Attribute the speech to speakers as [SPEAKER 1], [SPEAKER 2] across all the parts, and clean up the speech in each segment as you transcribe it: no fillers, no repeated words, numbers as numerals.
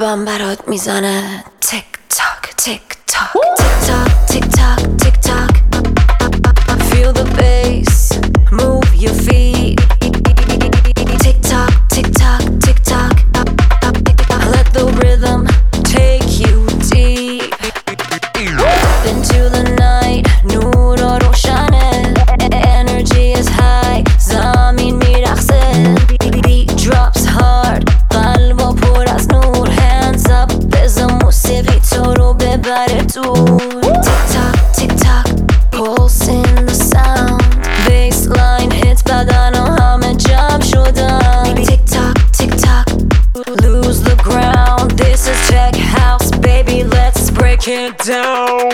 [SPEAKER 1] قلبم برات میزنه تیک تاک تیک تاک تیک تاک تیک تاک تیک تاک Feel the bass, move your feet Tick tock, tick tock, tick tock Let the rhythm take you deep Into the night, نور و روشنه Energy is high, زمین میرقصه Beat drops hard, قلب و پر از نور Hands up, بزن موسیقی تو رو ببره دور Tick tock, tick tock, pulsing the sound Baseline hits بدن و همه جمع شدن Tick tock, tick tock, lose the ground This is tech house, baby, let's break it down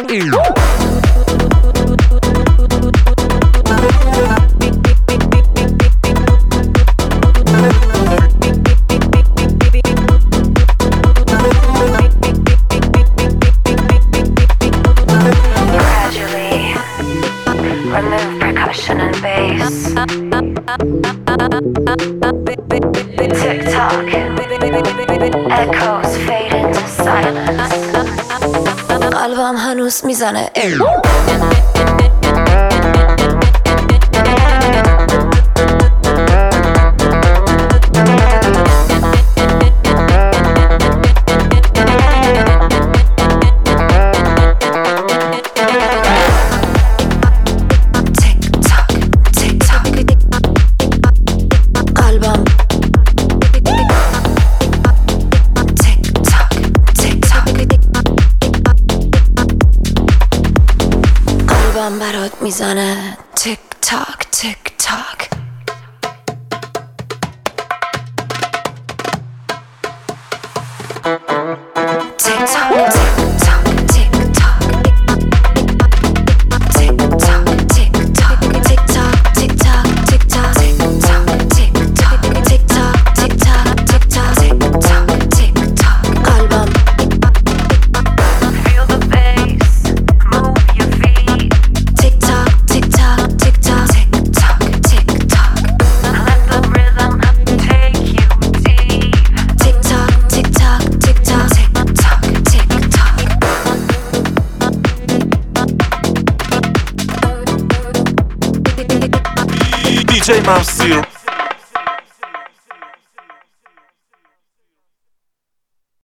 [SPEAKER 1] Remove percussion and bass Tick-tock Echoes fade into silence قلبم هنوز میزنه قلبم برات میزنه تیک تاک تیک تاک تیک تاک تیک تاک تیک تاک تیک تاک تیک تاک تیک تاک تیک تاک تیک تاک تیک تاک تیک تاک تیک تاک تیک تاک تیک تاک قلبم Feel the bass, move your feet Tick tock, tick tock, tick tock, tick tock, tick tock Let the rhythm take you deep Tick tock, tick tock, tick tock, tick tock, tick tock
[SPEAKER 2] DJ Mamsil